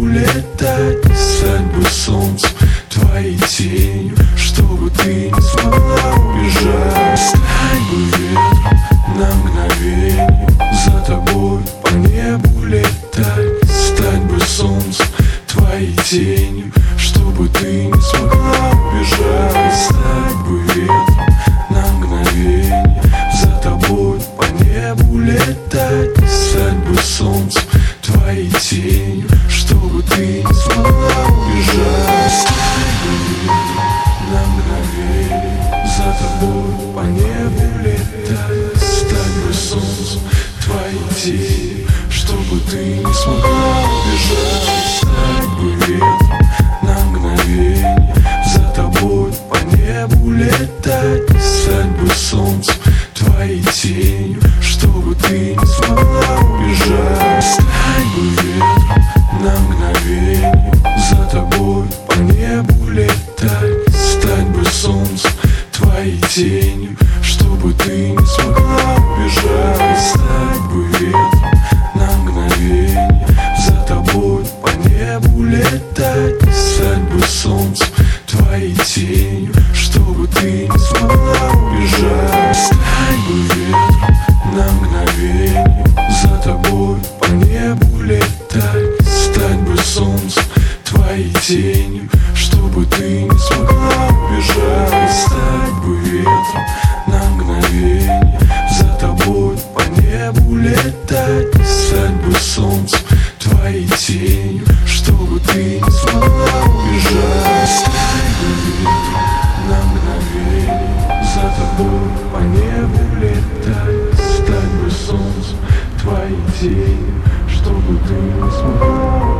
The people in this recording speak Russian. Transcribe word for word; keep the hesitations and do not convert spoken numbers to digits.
улетать, стать бы солнцем, твоей тенью, чтобы ты не смогла убежать. Стать бы ветром на мгновение, за тобой по небу летать, стать бы солнцем, твоей тенью, чтобы ты не смогла убежать. Стать бы ветром на мгновение, за тобой по небу летать, стать бы солнцем, твоей тенью, чтобы ты не смогла убежать. Стать бы ветром на мгновение, за тобой по небу летать, стать бы солнцем, твоей тенью, чтобы ты не смогла убежать. Стать бы ветром на мгновение, за тобой по небу летать, стать бы солнцем, твоей тенью, чтобы ты не смогла убежать. Стать бы ветром на мгновение, за тобой по небу летать, стать бы солнцем, твоей тенью, чтобы ты не смогла убежать. Стать бы ветром на мгновение, за тобой по небу летать, стать бы солнцем, твоей тенью, чтобы ты не смогла убежать. Стать бы ветром на мгновение, за тобой по небу летать, стать бы солнцем, твоей тенью, чтобы ты не смогла убежать. Стать бы ветром на мгновение, за тобой по небу летать, стать бы солнцем, твоей тенью, чтобы ты не смогла убежать. Стать бы ветром на мгновение, за тобой по небу летать, стать бы солнцем, твоей тенью, чтобы ты не смогла